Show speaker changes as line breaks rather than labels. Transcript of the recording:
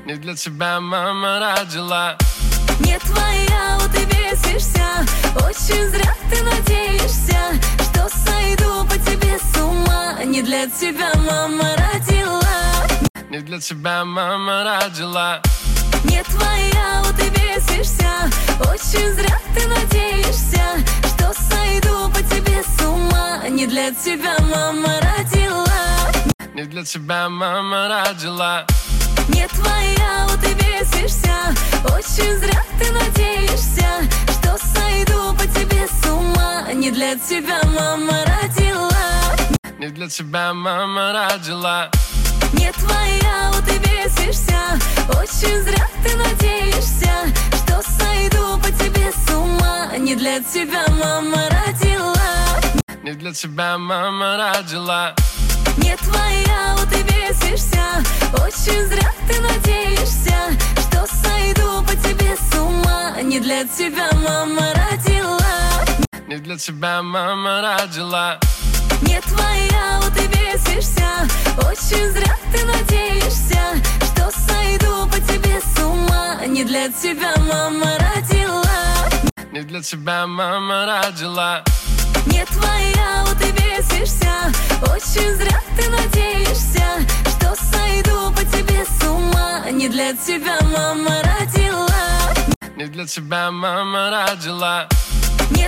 Не для тебя мама родила.
Не твоя, вот и бесишься. Очень зря ты надеешься, что сойду по тебе с ума. Не для тебя мама родила.
Не для тебя мама родила.
Не твоя, вот и бесишься. Очень зря ты надеешься, что сойду по тебе с ума. Не для тебя мама родила.
Не для тебя мама родила.
Не твоя, вот и бесишься. Очень зря ты надеешься, что сойду по тебе с ума. Не для тебя мама родила.
Не для тебя мама родила.
Не твоя, вот и бесишься. Очень зря ты надеешься, что сойду по тебе с ума. Не для тебя мама родила.
Не для тебя мама родила.
Не твоя, вот и бесишься. Очень зря ты надеешься, что сойду по тебе с ума. Не для тебя мама родила.
Не для тебя мама родила.
Не твоя, вот и бесишься. Очень зря ты надеешься, что сойду по тебе с ума. Не для тебя мама родила.
Не для тебя мама родила.
Не твоя, вот и бесишься. Очень зря ты надеешься, что сойду по тебе с ума. Не для тебя мама родила.
Не для тебя мама родила.
Не